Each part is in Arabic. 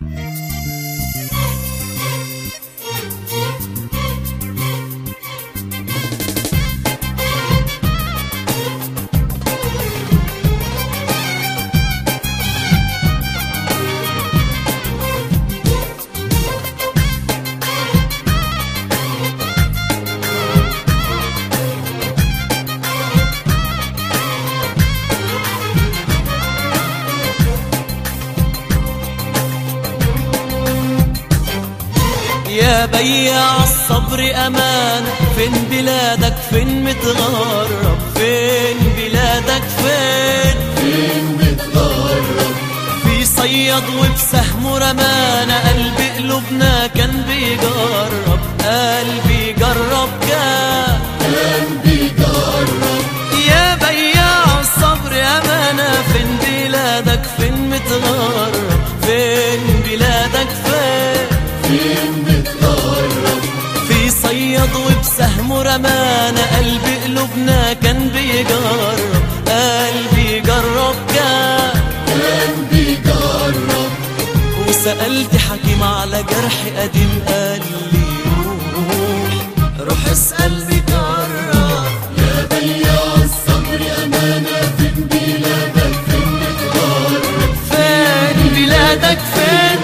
يا بياع الصبر أمانة، فين بلادك فين متغرب، فين بلادك فين متغرب. في صياد وبسهمه رمانا، قلب قلوبنا كان بيجرب، قلبي جرب كان بيجرب. يا بياع الصبر أمانة، فين بلادك فين متغرب، فين بلادك فين متغرب. في صياد وبسهمه رمانا، قلب قلوبنا كان بيجرب، قلبي جرب كان بيجرب. وسألت حكيم على جرح قديم، قال لي روح اسأل مجرب. يا بياع الصبر أمانة، فين بلادك فين متغرب، فين بلادك فين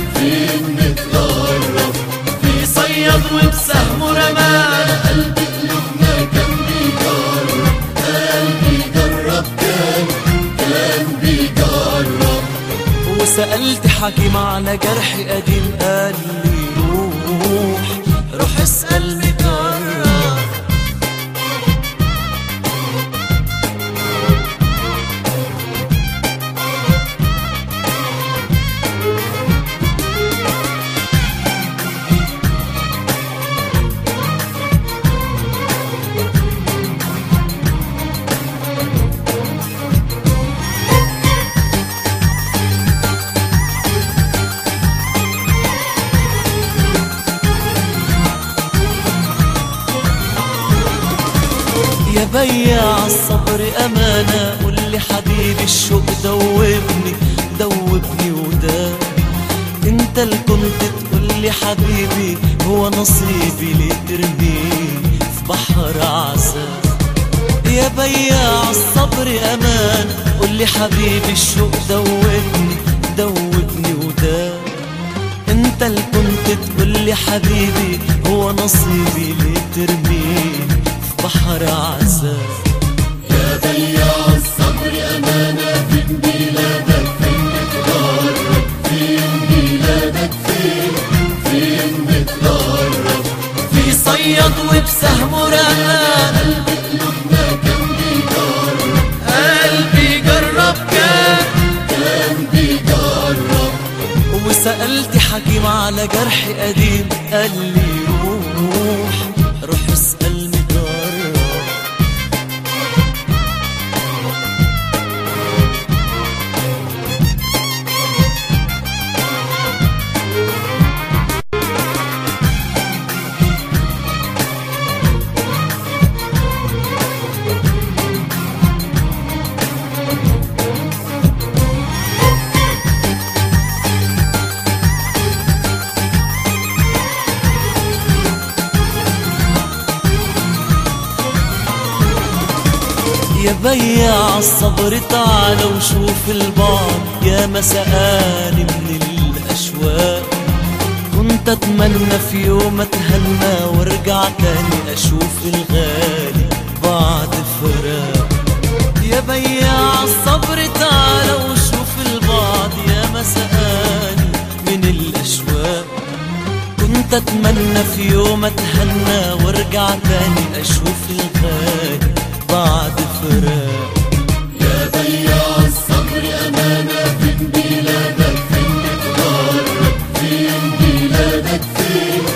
متغرب. في صياد وبسهمه رمانا، قلب قلوبنا كان بيجرب، قلبي جرب كان بيجرب. وسألت حكيم على جرح قديم، قال لي روح اسأل مجرب. يا بياع الصبر أمانة، قول لي حبيبي الشوق دوبني وداني، انت اللي كنت تقول لي حبيبي هو نصيبي ليه ترميني في بحر عذاب. يا بياع الصبر أمانة، قول لي حبيبي الشوق دوبني وداني، انت اللي كنت تقول لي حبيبي هو نصيبي ليه ترميني بحر عذاب. يا بياع الصبر أمانة، فين بلادك فين متغرب، فين بلادك فين متغرب. في صياد وبسهمه رمانا، قلب قلوبنا كان بيجرب، قلبي جرب كان بيجرب. وسألت حكيم على جرح قديم، قال لي روح اسأل مجرب. يا بياع الصبر تعالى وشوف البعض، يا مسقاني من الأشواق، كنت أتمنى في يوم أتهنى وارجع تاني أشوف الغالي بعد فراق. يا بياع الصبر تعالى وشوف البعض، يا مسقاني من الأشواق، كنت أتمنى في يوم أتهنى وارجع تاني أشوف الغالي بعد فراق. يا بياع الصبر أمانة، فين بلادك فين متغرب، فين بلادك فين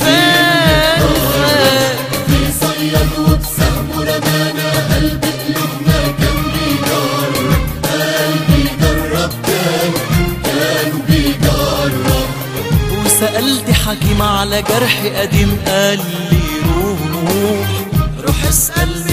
في صياد وبسهمه رمانا، قلب قلوبنا كان بيجرب، قلبي جرب كان بيجرب. وسألت حكيم على جرح قديم، قال لي روح اسأل